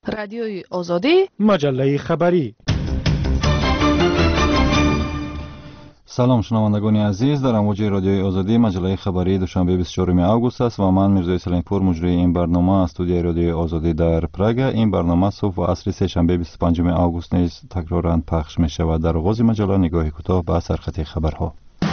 رادیوی آزادی، مجله خبری. سلام شنوندگان عزیز، در امواج رادیوی آزادی مجله خبری دوشنبه 24 آگوست است و من میرزای سلنگپور مجری این برنامه از استودیوی رادیوی آزادی در پراگ. این برنامه صبح و عصر سه‌شنبه 25 آگوست نیز تکرارا پخش می شود. در آغاز مجله نگاهی کوتاه به سرخط خبرها.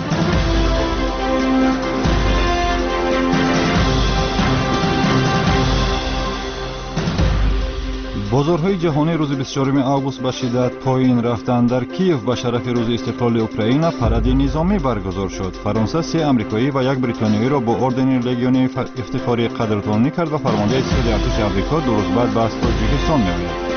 بازارهای جهانی روز 24 آگوست به شدت پایین رفتند. در کیف به شرف روز استقلال اوکراین پرد نظامی برگزار شد. فرانسه 3 آمریکایی و 1 بریتانیایی را با اردن لژیون افتخاری قدردانی کرد و فرمانده اقتصادی ارتش آمریکا 2 روز بعد به تاجیکستان می‌آید.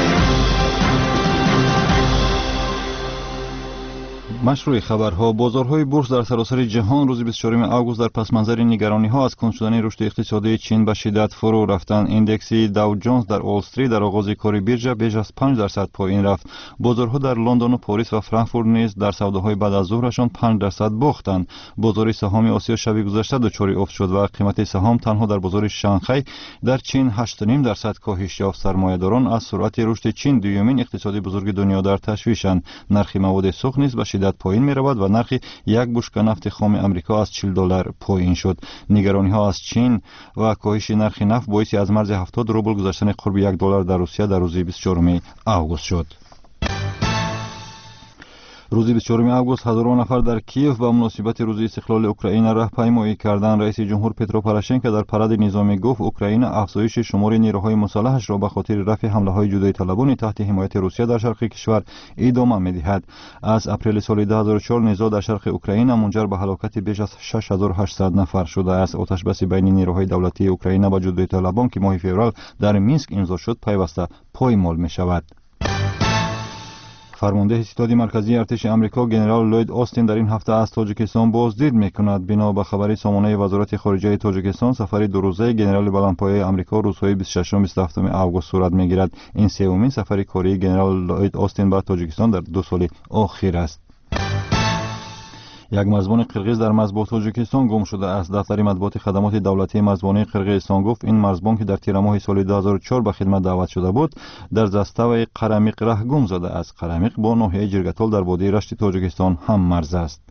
مشروع خبرها. بازارهای بورس در سراسر جهان روز 24 آگوست در پس منظر نگرانی‌ها از کند شدن رشد اقتصادی چین به شدت فرو رفتند. اندکس داو جونز در وال استریت در آغاز کار بیرژه بیش از 5% پایین رفت. بازارها در لندن و پاریس و فرانکفورت نیز در سوداهای بعد از ظهرشان 5% باختند. بازار سهام آسیا شب گذشته دچار افت شد و قیمت سهام تنها در بازار شانگهای در چین 8.5% کاهش یافت. سرمایه‌داران از سرعت رشد چین دومین اقتصاد بزرگ دنیا در تشویشند. نرخ مواد سوخت نیز به شدت پایین می رود و نرخ یک بشکه نفت خام آمریکا از $40 پایین شد. نگرانی ها از چین و کاهش نرخ نفت باعث از مرز 70 روبل گذشتن قرب $1 در روسیه در روز 24 آگوست شد. روز 24 آگوست هزاران نفر در کیف به مناسبت روز استقلال اوکراین راهپیمایی کردند. رئیس جمهور پترو پوراشنکو در پرد نظامی گفت اوکراین افزایش شمار نیروهای مسلحش را به خاطر رفع حمله‌های جدایی طلبان تحت حمایت روسیه در شرق کشور ادامه می‌دهد. از اپریل سال 2004 نزاع در شرق اوکراین منجر به هلاکت بیش از 6800 نفر شده است. آتش‌بس بین نیروهای دولتی اوکراین و جدایی طلبان که ماه فوریه در مینسک امضا شد پیوسته پایمال می‌شود. فرمانده ستاد مرکزی ارتش آمریکا جنرال لوید آستین در این هفته از تاجیکستان بازدید می‌کند. بنا به خبر سامانه وزارت خارجه تاجیکستان سفر 2 روزه جنرال بلندپایه آمریکا روزهای 26 و 27 آگوست صورت می‌گیرد. این سومین سفر کاری جنرال لوید آستین به تاجیکستان در 2 سال اخیر است. یک مزبان قرغیز در مزبان تاجیکستان گم شده است. دفتر مطبوعات خدمات دولتی مزبانی قرغیزستان گفت این مزبان که در تیر ماه سال 2004 به خدمت دعوت شده بود در زستاوی قرمیق راه گم زده است. قرمیق با ناحیه جرگتال در وادی رشت تاجیکستان هم مرز است.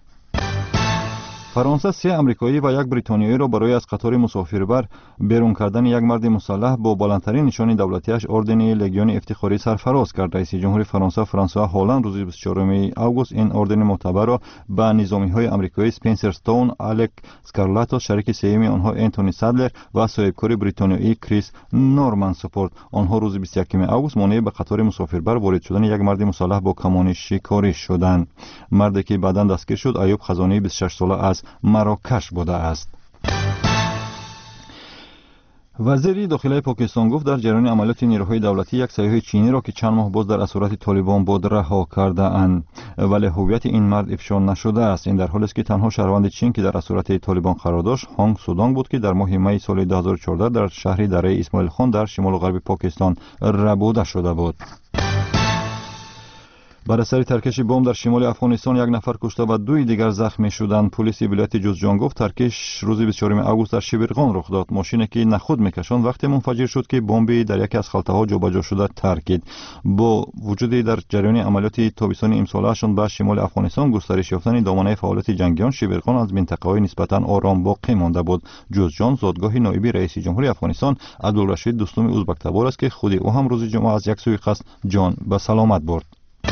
فرانسه 3 آمریکایی و 1 بریتانیایی را برای از قطار مسافربر بیرون کردن یک مرد مسلح با بلندترین نشان دولتیش اردن لژیون افتخاری سرفراز کرد. رئیس جمهور فرانسه فرانسوا هالند روز 24 آگوست این اردن معتبر را به نظامی‌های آمریکایی سپنسر ستون، الک اسکارلات و شریک سوم آنها انتونی سادلر و صاحبکار بریتانیایی کریس نورمن سپورت. آنها روز 21 آگوست مانع به قطار مسافربر وارد شدن یک مرد مسلح با کمان شکاری شدند. مردی که بعداً دستگیر شد ایوب خزانی 26 ساله از مراکش بوده است. وزیر داخلی پاکستان گفت در جریان عملیات نیروهای دولتی یک سیاح چینی را که چند ماه باز در اسارت طالبان بود رها کرده اند، ولی هویت این مرد افشا نشده است. این در حالی است که تنها شهروند چین که در اسارت طالبان قرار داشت هانگ سودانگ بود که در ماه می سال 2014 در شهر دره اسماعیل خان در شمال غرب پاکستان ربوده شده بود. بر اثر ترکش بمب در شمال افغانستان 1 نفر کشته و 2 دیگر زخمی شدند. پلیس ولایت جوزجان گفت ترکش روز 24 آگوست در شبرغان رخ داد. ماشینی که نخود میکشاند وقتی منفجر شد که بمبی در یکی از خلطه‌ها جابجا شده ترکید. با وجود در جریان عملیات تابستان امسالشان به شمال افغانستان گسترش یافتن دامنه فعالیت جنگیان، شبرغان از منطقه‌های نسبتاً آرام باقی مانده بود. جوزجان زادگاه نایب رئیس جمهور افغانستان عبدالرشید دوستم ازبک‌تبار است که خود او هم روز جمعه از یک سوی قصد جان به سلامت برد.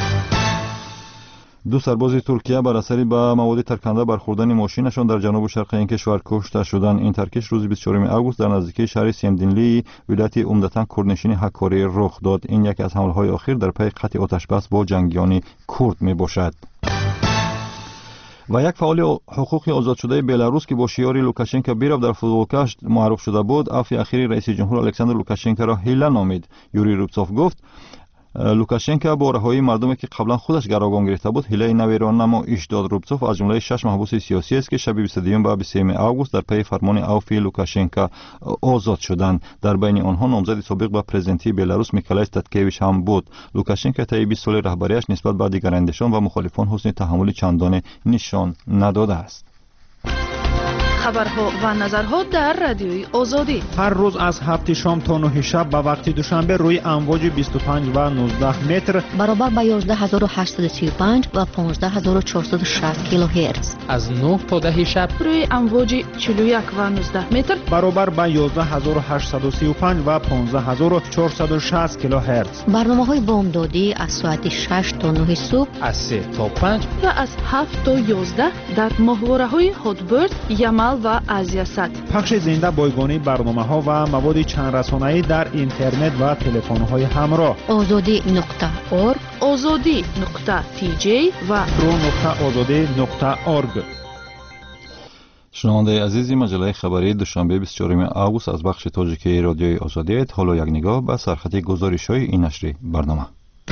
2 سرباز ترکیه بر اثر به مواد ترکننده برخوردن ماشینشان در جنوب شرق این کشور کشته شدند. این ترکش روز 24 آگوست در نزدیکی شهر سیمدینلی ولایت عمدتاً کردنشین هکاری رخ داد. این یکی از حمله‌های اخیر در پی قطع آتش‌بس با جنگیان کرد میباشد. و یک فعال حقوقی آزاد شده بلاروس که با شعار لوکاشنکو بیرفت در فوتبالکش معروف شده بود، عفو اخیر رئیس جمهور الکساندر لوکاشنکو را حیله نامید. یوری روبسوف گفت لوکاشنکو با رهایی مردمی که قبلا خودش گروگان گرفته بود حیله نوی را نمایش داد. روبسوف از جمله 6 محبوس سیاسی است که شب 22 و 23 آگوست در پی فرمان عفو لوکاشنکو آزاد شدند. در بین آنها نامزد سابق به پرزیدنتی بلاروس میکائیل ستکیویچ هم بود. لوکاشنکو طی 20 سال رهبریش نسبت به دیگر اندیشان و مخالفان حسن تحمل چندان نشان نداده است. خبرها و نظرها در رادیوی آزادی. هر روز از 7 شام تا 9 شب به وقت دوشنبه روی امواج 25 و 19 متر برابر با 11835 و 15460 کیلوهرتز. از 9 تا 10 شب روی امواج 41 و 19 متر برابر با 11835 و 15460 کیلوهرتز. برنامه‌های بامدادی از ساعت 6 تا 9 صبح، از 3 تا 5 و از 7 تا 11 در ماهواره‌های هاتبرد، یمل و آزیاسات. پخش زنده بایگانی برنامه‌ها و مواد چند رسانه‌ای در اینترنت و تلفن‌های همراه. azadi.org، azadi.tj و pro.azadi.org. شنونده عزیزی، مجله خبری دوشنبه 24 آگوست از بخش تاجیکی رادیوی آزادی. حالا یک نگاه به سرخط گزارش‌های این نشر برنامه.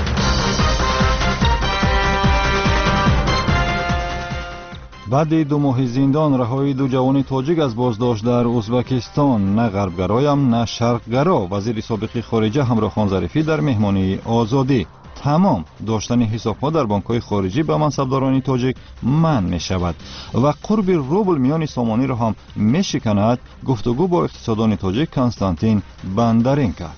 بعد 2 ماه زندان رهایی 2 جوان تاجیک از بازداشت در ازبکستان. نه غربگرایم نه شرقگرا. وزیر سابق خارجه همراخان ظریفی در مهمانی آزادی. تمام داشتن حساب‌ها در بانک‌های خارجی به منصبداران تاجیک منع می‌شود و قرب روبل میان سامانی را هم می‌شکند. گفتگو با اقتصاددان تاجیک کنستانتین بندرینکا.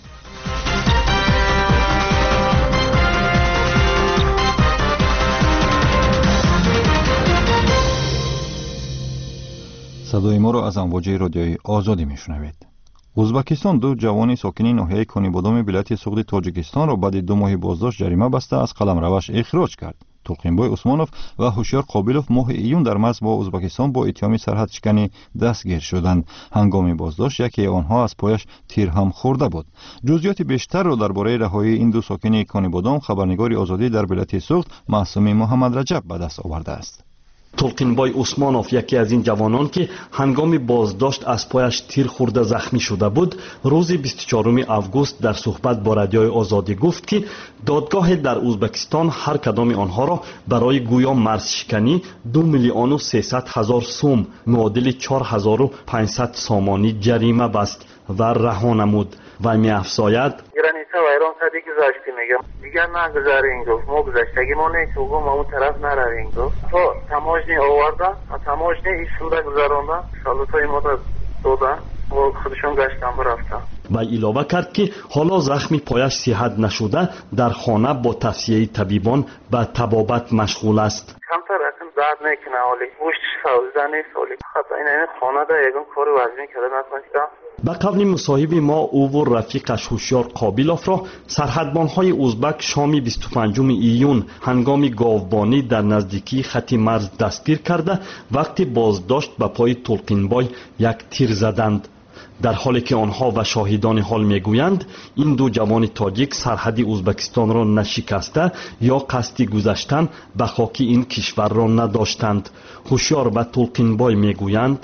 صدای ما را از امواج رادیوی آزادی میشنوید. ازبکستان 2 جوان ساکن ناحیه کنیبادام ولایت سوغد تاجیکستان را بعد 2 ماه بازداشت جریمه بسته از قلمروش اخراج کرد. تلقینبای عثمانوف و هوشیار قابلوف ماه ایون در مرز با ازبکستان با اتهام سرحد شکنی دستگیر شدند. هنگام بازداشت یکی آنها از پایش تیر هم خورده بود. جزئیات بیشتر را درباره رهایی این 2 ساکن کنیبادام خبرنگار آزادی در ولایت سوغد معصوم محمد رجب به دست آورده است. تلقینبای عثمانوف یکی از این جوانان که هنگام بازداشت از پایش تیر خورده زخمی شده بود، روز 24 آگوست در صحبت با رادیوی آزادی گفت که دادگاه در ازبکستان هر کدام آنها را برای گویا مرزشکنی 2,300,000 سوم معادل 4500 سامانی جریمه بست و رها نمود. و می افزاید گرانیسا ویران سادی گذاشتی میگم دیگر نگذارین گفت ما گذاشتگی ما نیست و ما اون طرف نروین گفت تو تماشنی آوردن و تماشنی ایشون را گذاروندن شالوتای ما را دادن و خودشون گشتن برفتن. و علاوه کرد که حالا زخمی پایش صحت نشده در خانه با توصیه طبیبان به طبابت مشغول است. کمتر رقم درد نکنه حالی گوشت سوزده نیست حالی خطا این خانه دا یکم کار وزنی کرده نکنیدم. به قول مصاحب ما او و رفیقش هوشیار قابلوف را سرحدبان‌های ازبک شام 25 ایون هنگام گاوبانی در نزدیکی خط مرز دستگیر کرده وقتی بازداشت به پای تلقینبای یک تیر زدند. در حالی که آنها و شاهدان حال میگویند این 2 جوان تاجیک سرحد ازبکستان را نشکسته یا قصد گذشتن به خاک این کشور را نداشتند. هوشیار و تلقینبای میگویند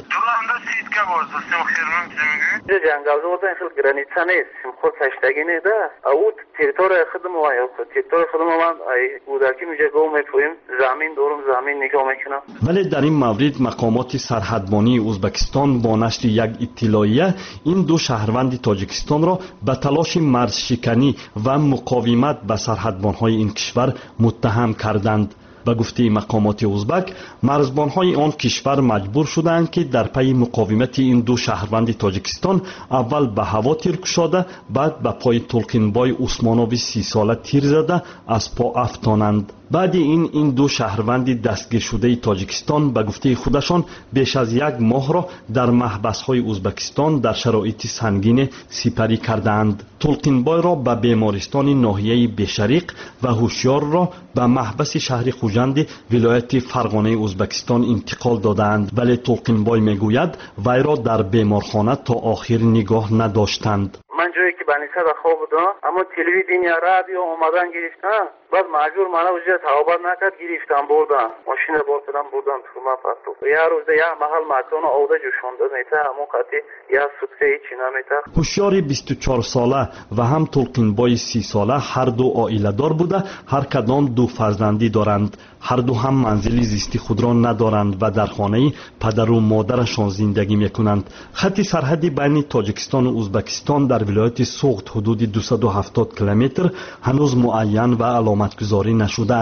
جنگل بودن خیلی گرانیتسا نیست خود سشتگی نیده او تریتور خودم و تریتور خودم من بودرکی میجه گو میپویم زمین دورم زمین نگاه میکنم. ولی در این مورد مقامات سرحدبانی ازبکستان با نشر یک اطلاعیه این 2 شهروند تاجیکستان را به تلاش مرزشکنی و مقاومت به سرحدبان‌های این کشور متهم کردند. به گفته مقامات ازبک مرزبان‌های آن کشور مجبور شدند که در پی مقاومت این 2 شهروند تاجیکستان اول به هوا تیر کشاده بعد به پای تلقینبای عثمانوف 30 ساله تیر زده از پا افشانند. بعد این 2 شهروند دستگیر شده تاجیکستان به گفته خودشان بیش از 1 ماه را در محبس‌های ازبکستان در شرایط سنگین سپری کردند. تلقینبای را به بیمارستان ناحیه بشریق و هوشیار را به محبس شهر خوجند ولایت فرغانه ازبکستان انتقال دادند. ولی تلقینبای میگوید وی را در بیمارخانه تا آخر نگاه نداشتند. من جایی که بنیسه در خواب بودم اما تلویزیون یا رادیو اومدن گرفتن بعد مجبور منو وجه توابت نکرد گرفتن بردن ماشین بردن بردن تو ما پاتو یا روز یا محل مکان اوده جوشونده میته همون قطعی یا سوتکه هیچی نمیته. هوشیار 24 ساله و هم تلقینبای 30 ساله هر 2 عائله دار بوده هر کدام 2 فرزندی دارند. هر 2 هم منزل زیستی خود را ندارند و در خانه پدر و مادرشان زندگی میکنند. خط سرحدی بین تاجیکستان و ازبکستان در ولایت سوغد حدود 270 کیلومتر هنوز معین و علامت گذاری نشده است.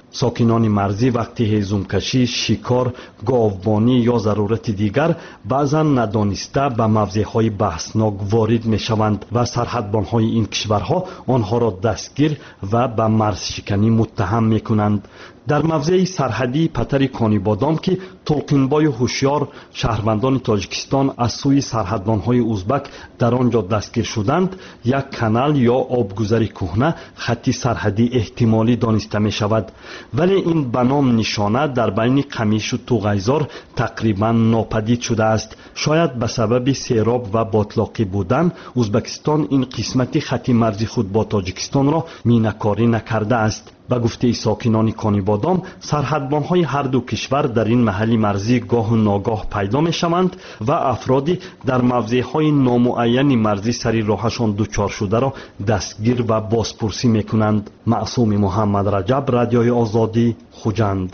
ساکنان مرزی وقتی هیزمکشی، شکار، گاوبانی یا ضرورت دیگر بعضا ندانسته به موضعهای بحثناک وارد می شوند و سرحدبانهای این کشورها آنها را دستگیر و به مرز شکنی متهم می کنند. در موضع سرحدی پتر کانیبادام که تلقینبای هوشیار شهروندان تاجیکستان از سوی سرحدبانهای ازبک در آنجا دستگیر شدند، یک کانال یا آبگذر کهنه خطی سرحدی احتمالی دانسته می شود، ولی این به نام نشانه در بین قمیش و توغیزار تقریبا ناپدید شده است. شاید به سبب سیراب و باطلاقی بودن ازبکستان این قسمت خط مرزی خود با تاجیکستان را مینه‌کاری نکرده است. به گفته ساکنان کانیبادام، سرحدبانهای هر دو کشور در این محل مرزی گاه و ناگاه پیدا می شوند و افرادی در موضعهای نامعین مرزی سری راهشان دچار شده را دستگیر و بازپرسی می کنند. معصوم محمد رجب، رادیوی آزادی، خوجند.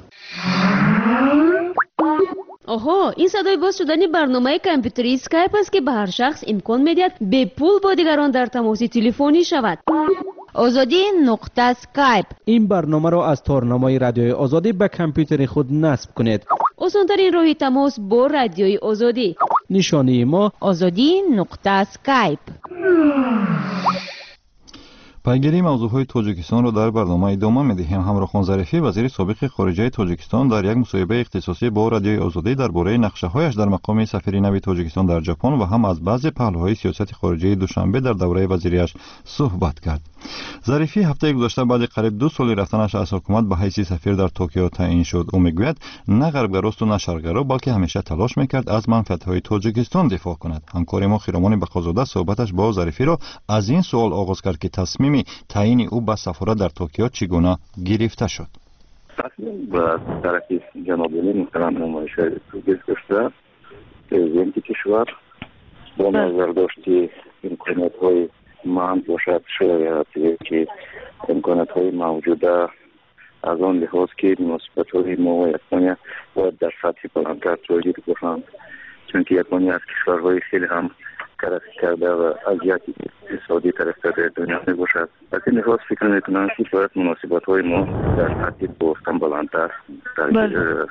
آها، این صدای باز شدن برنامه کامپیوتری اسکایپ است که به هر شخص امکان می‌دهد به پول با دیگران در تماس تلفنی شود. آزادی نقطه اسکایپ. این برنامه را از تارنمای رادیوی آزادی به کامپیوتر خود نصب کنید. آسان‌ترین راه تماس با رادیوی آزادی. نشانی ما آزادی نقطه اسکایپ. پیگیری موضوعهای تاجیکستان را در برنامه ادامه می‌دهیم. همراهان ظریفی، وزیر سابق خارجه تاجیکستان، در یک مصاحبه اختصاصی با رادیوی آزادی درباره نقشه‌هایش در مقام سفیر نو تاجیکستان در ژاپن و هم از بعضی پهلوهای سیاست خارجه دوشنبه در دوره وزیریش صحبت کرد. ظریفی هفته گذشته بعد قریب 2 سال رفتنش از حکومت به حیث سفیر در توکیو تعیین شد. او میگوید نه غربگراست و نه شرقگرا، بلکه همیشه تلاش میکرد از منفعت‌های تاجیکستان دفاع کند. همکار ما خیرامان بقازاده صحبتش با ظریفی را از این سوال آغاز کرد که تصمیم تعیین او به سفارت در توکیو چگونه گرفته شد. تصمیم به طرف جناب علی محترم نمایشگر توکیو گرفته پرزیدنت کشور با نظر داشتی امکانات‌های مند باشد، شرایطی که امکانات‌های موجوده از آن لحاظ که مناسبت‌های ما و یکمانی باید در سطح بلندتر جایگیر باشند، چون که یکمانی از کشورهای خیلی هم ترقی کرده و از یک اقتصادی ترقی در دنیا می باشد. از این لحاظ فکر می‌کنم که باید مناسبت‌های ما در سطح گفتن بلندتر در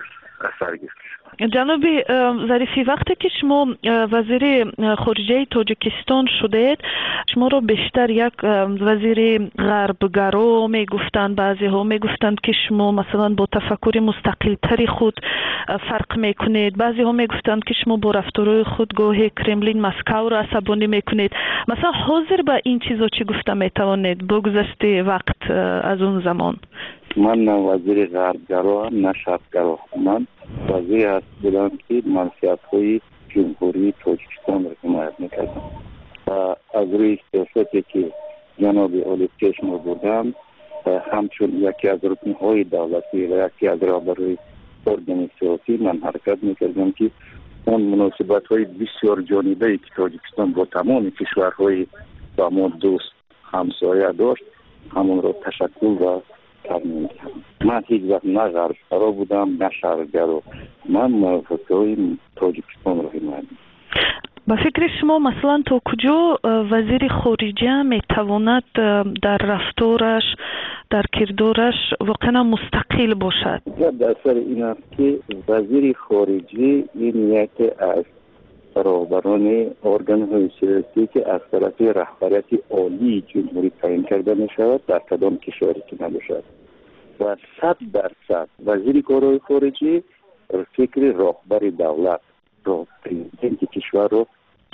اثر گرفته. جناب ظریفی، وقتی که شما وزیر خارجه تاجیکستان شدید، شما رو بیشتر یک وزیر غربگرا میگفتند، بعضی ها میگفتند که شما مثلا با تفکر مستقل تری خود فرق میکنید، بعضی ها میگفتند که شما با رفتارهای خود گاهی کرملین مسکو رو عصبانی میکنید. مثلا حاضر به این چیزا چی گفته میتوانید با گذشت وقت از اون زمان؟ من نه وزیر غربگرا هم نه شرقگرا، من وزیر هست بودم که منفعت‌های جمهوری تاجیکستان را حمایت میکردم و از روی سیاستی که جناب عالی چشم بودم همچون یکی از رکنهای دولتی و یکی از رهبران ارگان سیاسی من حرکت میکردم که اون مناسبت‌های بسیار جانبه‌ای که تاجیکستان با تمام کشورهای با ما دوست همسایه داشت همون را تشکل و ترمیم کردم. من هیچ وقت نه غربگرا بودم نه شرقگرا، من منافعهای تاجیکستان را حمایت. با فکر شما مثلا تا کجا وزیر خارجه میتواند در رفتارش، در کردارش واقعا مستقل باشد؟ در سر این است که وزیر خارجه این یکی از رهبران ارگان‌های سیاسی که از طرف رهبریت عالی جمهوری تعیین کرده می شود در کدام کشوری که نباشد و 100% وزیر کارهای خارجه فکر رهبر دولت را پرزیدنت کشور را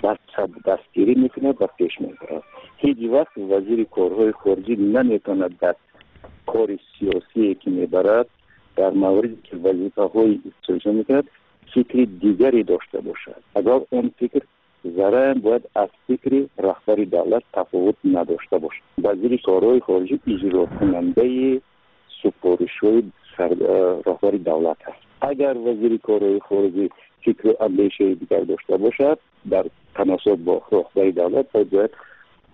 دستگیری میکنه و پیش میبرد. هیچ وقت وزیر کارهای خارجه نمیتواند در کار سیاسی که میبرد در موردی که وظیفه های اجرا میکند فکر دیگری داشته باشد. اگر اون فکر ذره باید از فکر رهبر دولت تفاوت نداشته باشد. وزیر کارهای خارجه اجرا کننده سفارش‌های رهبر دولت است. اگر وزیر کارهای خارجه فکر و اندیشه دیگر داشته باشد در تناسب با رهبر دولت باید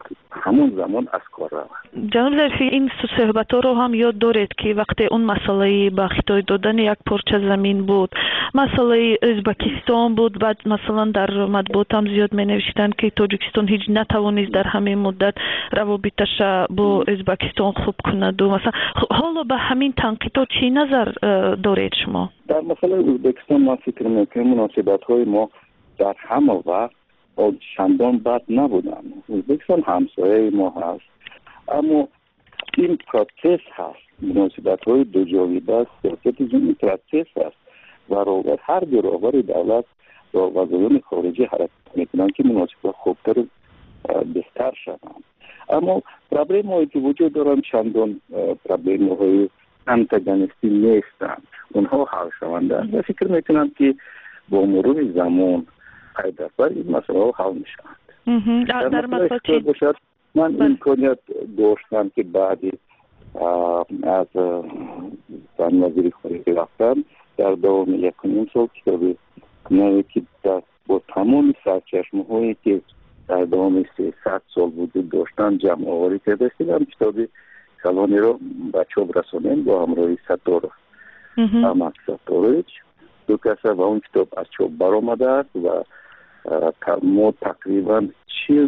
همون زمان از کار رود. جناب ظریفی، این صحبت ها رو هم یاد دارید که وقتی اون مسئله با خطای دادن یک پارچه زمین بود، مسئله ازبکستان بود، بعد مثلا در مطبوعات هم زیاد می نوشتن که تاجیکستان هیچ نتوانید در همین مدت روابطش با ازبکستان خوب کند و مثلا حالا به همین تنقیدات چی نظر دارید شما؟ در مسئله ازبکستان من فکر میکنم مناسبت های ما در همه وقت چندان بد نبودن. ازبکستان همسایه ما هست، اما این پروسس هست، مناسبت های دو جانبه است، سیاست جمعی پروسس هست و هر دو راهبر دولت و وزران خارجی حرکت میکنن که مناسبت خوبتر بهتر شوند. اما پرابلم هایی که وجود دارن چندان پرابلم های انتگانیستی نیستن، اونها حل شونده و فکر میکنم که با مرور زمان پیدرپر این مسئله ها حل میشوند. در مسئله چی؟ من امکانیت داشتم که بعدی از زن وزیر خارجه رفتم در دوام 1.5 سال کتاب نوی که با تمام سرچشمه هایی که در دوام 300 سال وجود داشتن جمع آوری کرده شدم. کتاب کلانی رو به چاپ رسانیم با همراهی ستار احمد ستارویچ دو کسه و اون کتاب از چاپ برآمده است و ما تقریبا 40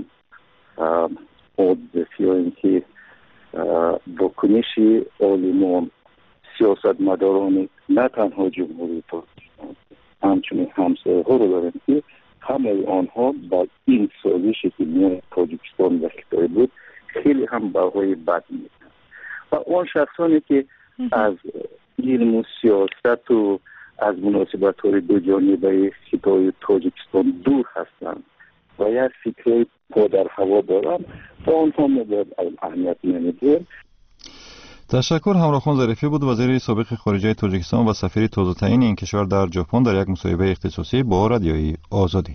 حادثه‌ای که واکنش عالمان، سیاستمداران نه تنها جمهوری تاجیکستان همچنین همسایه ها رو داریم که همه آنها با این سازشی که میان تاجیکستان و خطای بود خیلی هم بهای بد میدن و آن شخصانی که از علم و سیاست و از مناسبت های دو جانبه خطای تاجیکستان دور هستند و یک فکر پا در هوا دارن و آنها مباید اهمیت نمیدیم. تشکر. همراهان ظریفی بود، وزیر سابق خارجه تاجیکستان و سفیر تازه تعیین این کشور در ژاپن در یک مصاحبه اختصاصی با رادیوی آزادی.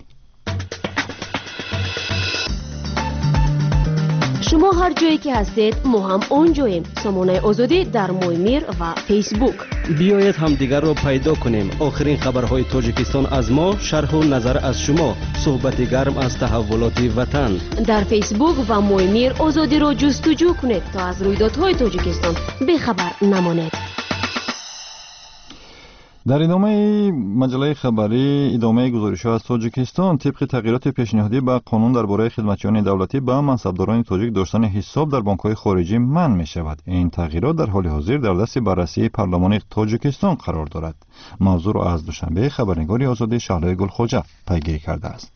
شما هر جایی که هستید ما هم اونجاییم. سامانه آزادی در مویمیر و فیسبوک. بیایید همدیگر رو پیدا کنیم. آخرین خبرهای تاجیکستان از ما، شرح و نظر از شما، صحبت گرم از تحولات وطن. در فیسبوک و مویمیر آزادی رو جستجو کنید تا از رویدادهای تاجیکستان بخبر نمانید. در ادامه مجله خبری ادامه گزارش‌ها از تاجیکستان، طبق تغییرات پیشنهادی به قانون درباره خدمتیان دولتی به منصبداران تاجیک داشتن حساب در بانک‌های خارجی منع می‌شود. این تغییرات در حال حاضر در دست بررسی پارلمان تاجیکستان قرار دارد. موضوع را از دوشنبه خبرنگار آزادی شعله گلخوجه پیگیری کرده است.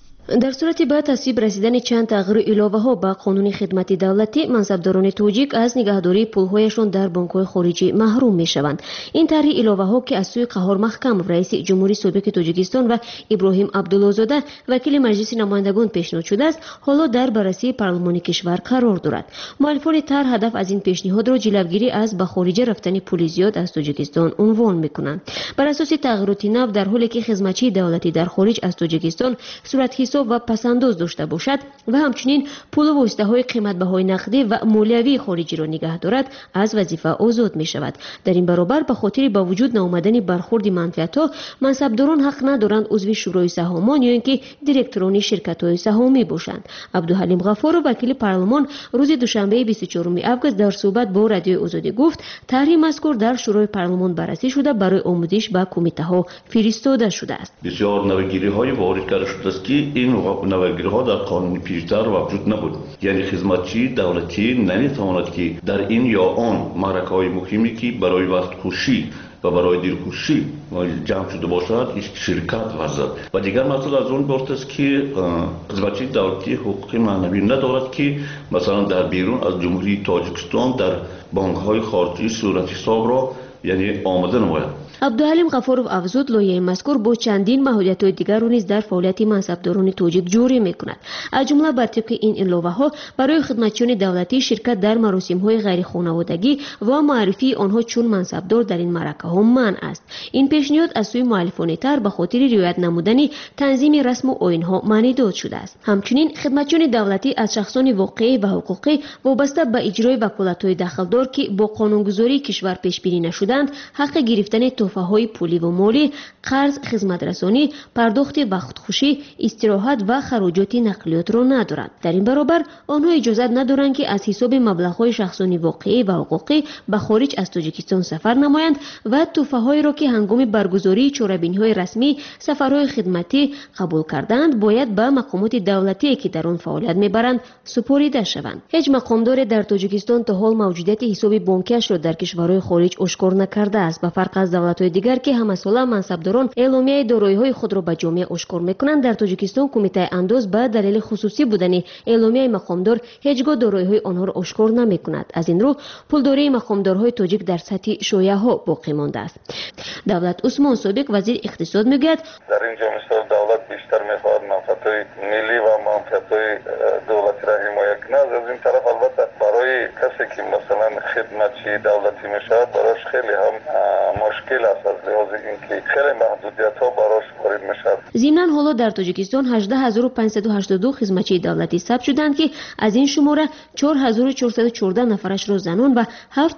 در صورت به تصویب رسیدن چند تغییر علاوه ها به قانون خدمت دولتی، منصبداران تاجیک از نگهداری پولهایشان در بانک‌های خارجی محروم می‌شوند. این طرح علاوه ها که از سوی قهار محکم رئیس جمهوری سابق تاجیکستان و ابراهیم عبدالله‌زاده وکیل مجلس نمایندگان پیشنهاد شده است، حالا در بررسی پارلمان کشور قرار دارد. مؤلفان طرح هدف از این پیشنهاد را جلوگیری از به خارج رفتن پول زیاد از تاجیکستان عنوان می‌کنند. بر اساس تغییرات نو، در حالی که خدمتچی دولتی در خارج از تاجیکستان صورت حساب و پسنداز داشته باشد و همچنین پول و واسطه‌های قیمت بهای نقدی و مالیوی خارجی را نگه دارد، از وظیفه آزاد می شود. در این برابر به خاطر با وجود نآمدن برخورد منفعت‌ها، منصبداران حق ندارند عضو شورای سهامان یا اینکه دیرکتوران شرکت‌های سهامی باشند. عبدالحلیم غفار، وکیل پارلمان، روز دوشنبه 24 آگوست در صحبت با رادیو آزادی گفت طرح مذکور در شورای پارلمان بررسی شده برای آموزش به کمیته‌ها فرستاده شده است. بسیار نوگیری‌های وارد کرده شده است که این نوگیری‌ها در قانون پیشتر وجود نبود. یعنی خدمتچی دولتی نمی‌تواند که در این یا آن معرکه‌های مهمی که برای وقت کشی و برای دیرکشی جمع شده باشد شرکت ورزد. و دیگر مسئله از اون بارت است که خدمتچی دولتی حقوق معنوی ندارد که مثلا در بیرون از جمهوری تاجیکستان در بانک‌های خارجی صورت حساب را یعنی آمده نماید. عبدالحلیم غفارov افزود لایحه مذکور با چندین محدودیت‌های دیگر را نیز در فعالیت منصبداران تاجیک جاری می‌کند. از جمله بر طبق این علاوه‌ها برای خدمتچیان دولتی شرکت در مراسم‌های غیر خانوادگی و معرفی آنها چون منصبدار در این معرکه‌ها منع است. این پیشنهاد از سوی مؤلفان طرح به خاطر رعایت نمودن تنظیم رسم و آیین‌ها معنی داد شده است. همچنین خدمتچیان دولتی از شخصان واقعی و حقوقی وابسته به اجرای وکالت‌های دخلدار که با قانونگذاری کشور پیش بینی نشدند، حق گرفتن تحفه‌های پولی و مالی، قرض، خدمترسانی، پرداخت وقتخوشی، استراحت و خراجات نقلیات را ندارند. در این برابر آنها اجازه ندارند که از حساب مبلغ‌های شخصانی واقعی و حقوقی به خارج از تاجیکستان سفر نمایند و تحفه‌هایی را که هنگام برگزاری چهاربینی‌های رسمی سفرهای خدمتی قبول کردند باید به مقامات دولتی که در آن فعالیت می‌برند سپرده شوند. هیچ مقامدار در تاجیکستان تا حال موجودیت حساب بانکیش را در کشورهای خارج آشکار نکرده است. به فرق از دولت‌های دیگر که همساله منصبداران اعلامیه دارایی‌های خود را به جامعه آشکار می‌کنند، در تاجیکستان کمیته انداز به دلیل خصوصی بودن اعلامیه مقامدار هیچگاه دارایی‌های آنها را آشکار نمی‌کند. از این رو پولداری مقامدارهای تاجیک در سطح شایعه‌ها باقی مانده است. دولت عثمان سابق وزیر اقتصاد میگوید در اینجا مثلا دولت بیشتر می‌خواهد منفعت‌های ملی و منفعت‌های دولتی را حمایت کند. از این طرف البته برای کسی که مثلا خدمتچی دولتی میشود براش خیلی هم مشکل است از لحاظ اینکه خیلی محدودیت‌ها براش وارد میشود. ضمناً حالا در تاجیکستان 18582 خدمتچی دولتی ثبت شدند که از این شماره 4414 نفرش را زنان و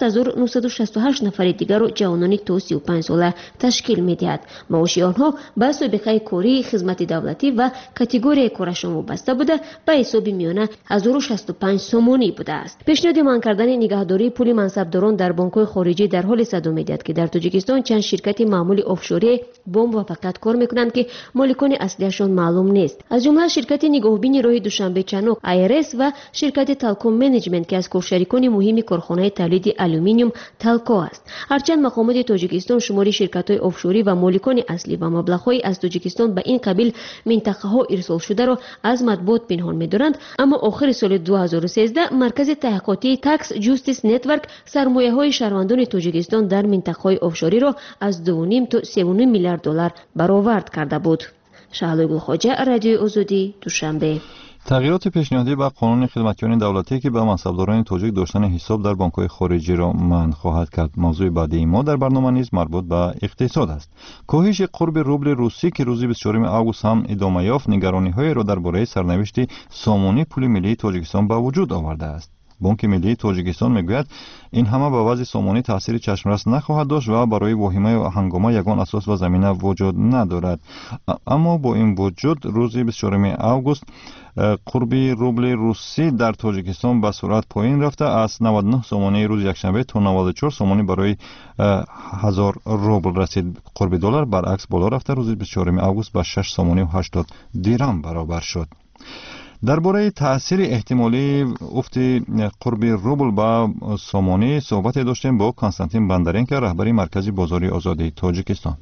7968 نفر دیگر را جوانان تا 35 ساله تشکیل می‌دهد. معاش آنها به سابقه کاری، خدمت دولتی و کاتگوری کارشان وابسته بوده به حساب میانه 1065 سومانی بوده است. پیشنهاد منع کردن نگهداری پول منصبداران در بانک‌های خارجی در حال صدو می‌دهد که در تاجیکستان چند شرکت معمولی آفشوری با موافقت کار می‌کنند که مالکان اصلیشان معلوم نیست. از جمله شرکت نگاهبین راه دوشنبه چنوق IRS و شرکت تلکوم منیجمنت که از کارشریکان مهم کارخانه تولید آلومینیوم تلکو است. هرچند مقامات تاجیکستان شماری شرکت‌های آفشوری و مالکان اصلی و مبلغ‌های از تاجیکستان به این قبیل منطقه‌ها ارسال شده را از مطبوعات پنهان می‌دارند، اما آخر سال 2013 مرکز تحقیقاتی تکس جوستیس نتورک سرمایه‌های شهروندان تاجیکستان در منطقه‌های آفشوری را از 2.5 تا 3.5 میلیارد دلار برآورد کرده بود. شهلا گلخواجه، رادیوی آزادی، دوشنبه. تغییرات پیشنهادی به قانون خدمتیان دولتی که به منصبداران تاجیک داشتن حساب در بانک‌های خارجی را منع خواهد کرد. موضوع بعدی ما در برنامه نیز مربوط به اقتصاد است. کاهش قرب روبل روسی که روز 24 آگوست هم ادامه یافت، نگرانی‌های را درباره سرنوشت سامانی پول ملی تاجیکستان به وجود آورده است. بانک ملی تاجیکستان میگوید این همه به وضع سامانی تاثیر چشمرس نخواهد داشت و برای واهمه و هنگامه یگان اساس و زمینه وجود ندارد. اما با این وجود روز 24 آگوست قرب روبل روسی در تاجیکستان به سرعت پایین رفته از 99 سامانی روز یکشنبه تا 94 سامانی برای 1000 روبل رسید. قرب دلار برعکس بالا رفته، روز 24 آگوست به 6 سامانی و 80 درم برابر شد. درباره تأثیر احتمالی افت قرب روبل با سامانی صحبت داشتیم با کنستانتین بندرینکا، رهبری مرکز بازاری آزادی تاجیکستان.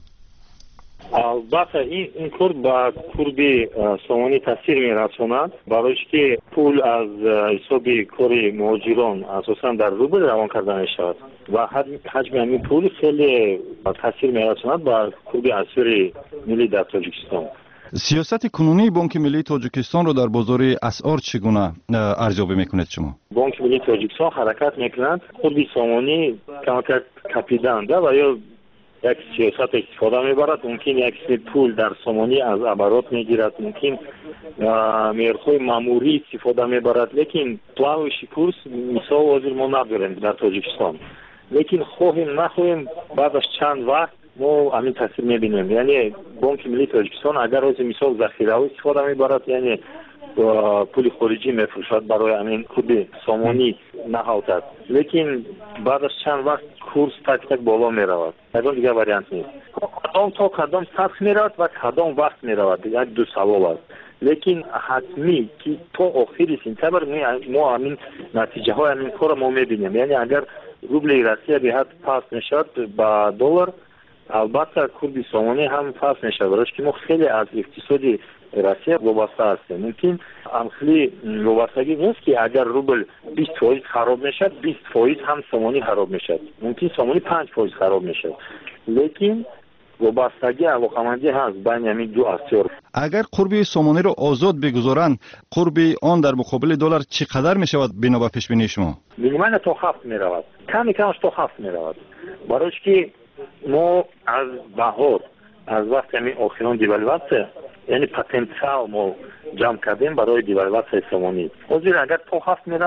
البته این کار با قرب سامانی تاثیر می‌رساند، برای که پول از حساب کاری مهاجران اساساً در روبل روان کرده می‌شود و حجم این پول خیلی تاثیر می‌رساند بر قرب اسعار ملی در تاجیکستان. سیاست کنونی بانک ملی تاجیکستان رو در بازار اسعار چگونه ارزیابی میکنید شما؟ بانک ملی تاجیکستان حرکت میکند قرب سامانی کمک کپیدن و یا یک سیاست استفاده میبرد. ممکن یک قسم پول در سامانی از عبارات میگیرد، ممکن میرخوی ماموری استفاده میبرد، لیکن плавающий کورس مثال حاضر ما نداریم در تاجیکستان. لیکن خواهیم نخواهیم بعد از چند وقت ما همین تاثیر میبینیم. یعنی بانک ملی تاجیکستان اگر از مثال ذخیره استفاده میبرد، یعنی پول خارجی میفروشد برای همین کد سامانی نهایت، لیکن بعد از چند وقت کورس تک بالا میرود. یکم دیگه واریانت نیست. کدام تا کدام سطح میرود و کدام وقت میرود، یک دو سوال است. لیکن حتمی که تا آخر سپتامبر ما همین نتیجه های همین کار ما میبینیم. یعنی اگر روبل روسیه به حد پاس میشد با دلار، البته کورد سامانی هم پاس میشه، برای که ما خیلی از اقتصادی روسیه وابسته هستیم. ممکن خیلی وابستگی نیست که اگر روبل 20% خراب میشد 20% هم سامانی خراب میشد، ممکن سامانی 5% خراب میشد، لیکن وابستگی علاقمندی هست بین همین دو اسعار. اگر قرب سامانی رو آزاد بگذارن، قرب آن در مقابل دلار چقدر میشود بنا به پیش بینی شما؟ minimum تا 7 میرود، کمی کمش تا 7 میرود، برای که ما از بهار از وقت همین آخران دیوالواسیون یعنی پتانسیل ما جمع کردیم برای دیوالواسیون سامانی. حاضر اگر تا 7 میرود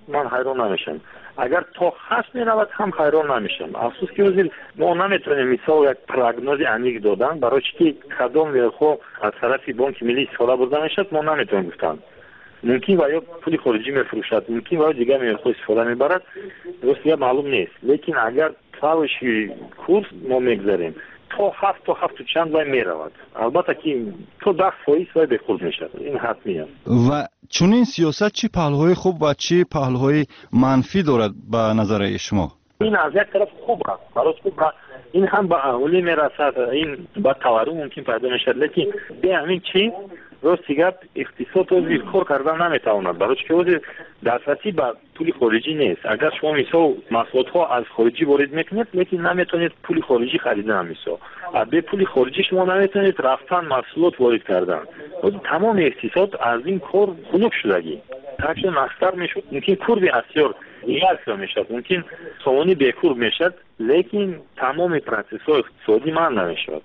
من حیران نمیشم. اگر تا هست میرود هم حیران نمیشم. افسوس که وزیر ما نمیتونیم مثال یک پروگنوز عمیق دادن برای چی کدام ورخو از طرف بانک ملی استفاده برده میشد ما نمیتونیم گفتن. ممکن و یا پول خارجی میفروشد، ممکن و یا دیگه ورخو استفاده میبرد، درست یا معلوم نیست. لیکن اگر فاوش کورس ما میگذاریم تا 7 تا 7 چند وای میرود. البته که تو 10% وای بخورد میشد. این حتمی است. و چون این سیاست چی پهلوهای خوب و چی پهلوهای منفی دارد به نظر شما؟ این از یک طرف خوب است، برای خوب این هم به اولی میرسد، این با تورم ممکن پیدا میشد، لیکن به همین چیز راستی گپ اقتصاد و کار کردن نمیتواند، برای که دسترسی به پول خارجی نیست. اگر شما مثلا محصولات ها از خارجی وارد میکنید لیکن نمیتونید پول خارجی خریدن، مثلا به پول خارجی شما نمیتونید رفتن محصولات وارد کردن. تمام اقتصاد از این کار خنک شدگی تاکش مستر میشد. ممکن کوربی اسیار یکسا میشد، ممکن سومانی بکور میشد، لیکن تمام پروسس‌های اقتصادی من نمیشد.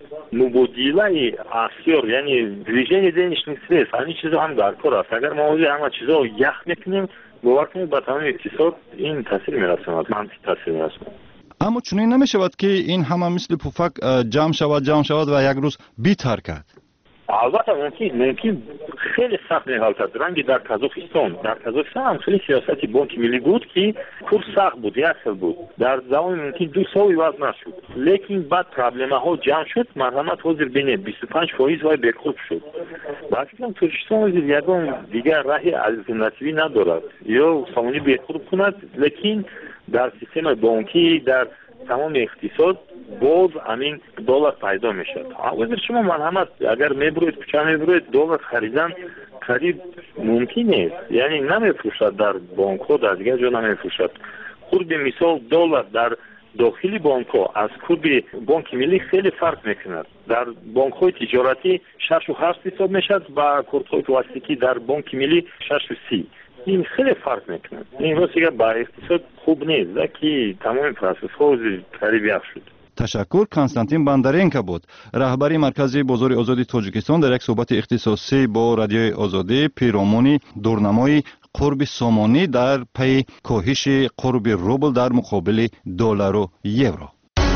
مبادله اسیار یعنی دیویژن دینش نیست، همین چیزا هم در کار است. اگر ما همه چیزا یخ میکنیم باور کنید به تمام اقتصاد این تاثیر میرساند، منفی تاثیر میرساند. اما چنین نمیشود که این همه مثل پفک جمع شود و یک روز بی‌حرکت. البته ممکن خیلی سخت می‌حالت رنگی در کازاخستان هم خیلی سیاستی بانک ملی بود که کورس سخت بود، یک سال بود، در زمان ممکن 2 سال عوض نشد، لیکن بعد پرابلم ها جمع شد، مرحمت حاضر بین 25% وای بکور شد. بعدم ترکستان یگان دیگر راهی الټرناتیوی ندارد، یا سامانی بکور کند، لیکن در سیستم بانکی در تمام اقتصاد باز همین دلار پیدا میشد. وزیر شما مرحمت اگر میبرید کوچه میبرید دلار خریدن قریب ممکن نیست، یعنی نمیفروشد در بانک ها، در دیگر جا نمیفروشد. خود به مثال دلار در داخلی بانک ها از خود بانک ملی خیلی فرق میکند. در بانک های تجارتی 6.8 حساب میشد و کارت های پلاستیکی در بانک ملی 6.30. این خیلی فرق میکنه. این واسه با اقتصاد خوب نیست، که تمام پروسس ها قریب یک شد. تشکر. کنستانتین بندرینکا بود، رهبری مرکز بازار آزادی تاجیکستان، در یک صحبت اختصاصی با رادیوی آزادی پیرامون دورنمای قرب سامانی در پی کاهش قرب روبل در مقابل دلار و یورو.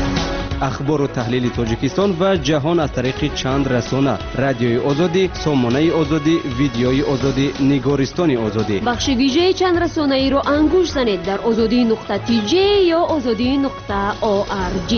اخبار و تحلیل تاجیکستان و جهان از طریق چند رسانه: رادیوی آزادی، سامانه آزادی، ویدیوی آزادی، نگارستان آزادی. بخش ویژه چند رسانه ای را انگوش زنید در azadi.tj یا azadi.org.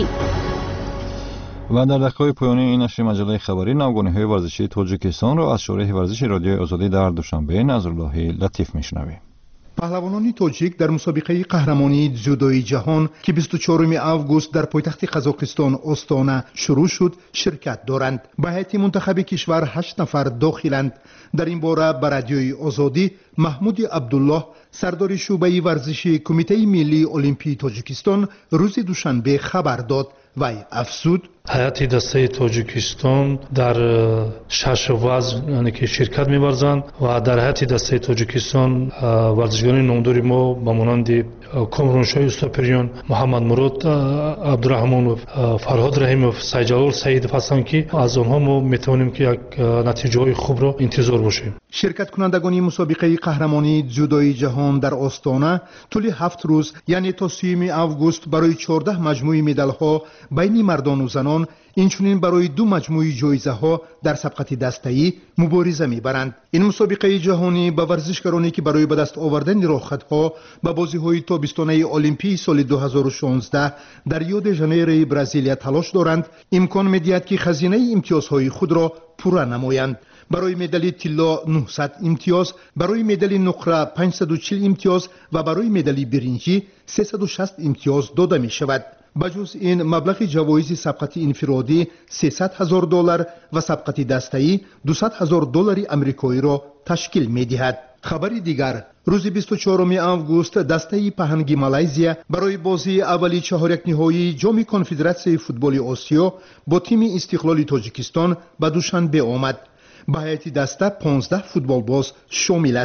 و در دقیقه پایانی این نشر مجله خبری نوگانی‌های ورزشی تاجیکستان را از شورای ورزش رادیوی آزادی در دوشنبه نظرالله لطیف میشنویم. پهلوانان تاجیک در مسابقه قهرمانی جودوی جهان که 24 آگوست در پایتخت قزاقستان استانا شروع شد شرکت دارند. به هیئت منتخب کشور 8 نفر داخلند. در این باره به رادیوی آزادی محمود عبدالله، سردار شعبه ورزشی کمیته ملی المپی تاجیکستان، روز دوشنبه خبر داد. وی افزود: هیئت دسته تاجیکستان در 6 وزن که شرکت می‌ورزند و در هیئت دسته تاجیکستان ورزشکاران نامدار ما به مانند کامرانشاه استاپریان، محمد مراد عبدالرحمن، فرهاد رحیمов، سیدجلال سعیدov هستند که از آنها ما می‌توانیم که یک نتیجه‌های خوب را انتظار باشیم. شرکت کنندگان مسابقه قهرمانی جودوی جهان در آستانه طول 7 روز یعنی تا 30 آگوست برای 14 مجموعه مدال‌ها بین مردان و زنان، اینچنین برای 2 مجموعه جایزه‌ها در سبقت دسته‌ای مبارزه می‌برند. این مسابقه جهانی به ورزشکارانی که برای به دست آوردن راحت‌ها به بازی‌های تابستانه المپی سال 2016 در ریو د ژانیرو برزیل تلاش دارند، امکان می‌دهد که خزینه امتیازهای خود را پوره نمایند. برای مدال طلا 900 امتیاز، برای مدال نقره 540 امتیاز و برای مدال برنجی 360 امتیاز داده می شود. بجز این مبلغ جوایز سبقت انفرادی $300,000 و سبقت دسته‌ای $200,000 آمریکایی را تشکیل می دهد. خبر دیگر: روز 24 آگوست دسته پهنگی مالزیا برای بازی اولی چهارک نهایی جام کنفدراسیون فوتبال آسیا با تیم استقلال تاجیکستان به دوشنبه آمد. به هیئت دسته 15 فوتبال باز شامل است.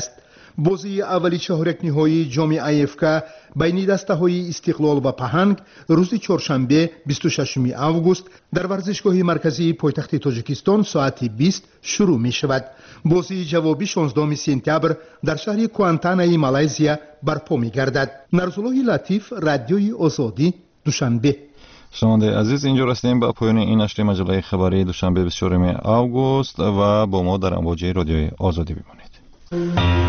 بازی اولی چهارک نهایی جام ایفکا بین دسته‌های استقلال و پهنگ روز چهارشنبه 26 آگوست در ورزشگاه مرکزی پایتخت تاجیکستان ساعت 20 شروع می شود. بازی جوابی 16 سپتامبر در شهر کوانتانای مالزیا برپا می گردد. نرزالله لطیف، رادیوی آزادی، دوشنبه. شنونده عزیز، اینجا رسیدیم به پایان این نشر مجله خبری دوشنبه 24 آگوست و با ما در امواج رادیوی آزادی بمانید.